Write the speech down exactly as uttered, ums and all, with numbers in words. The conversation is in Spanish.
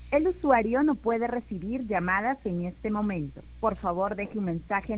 El usuario no puede recibir llamadas en este momento. Por favor, deje un mensaje en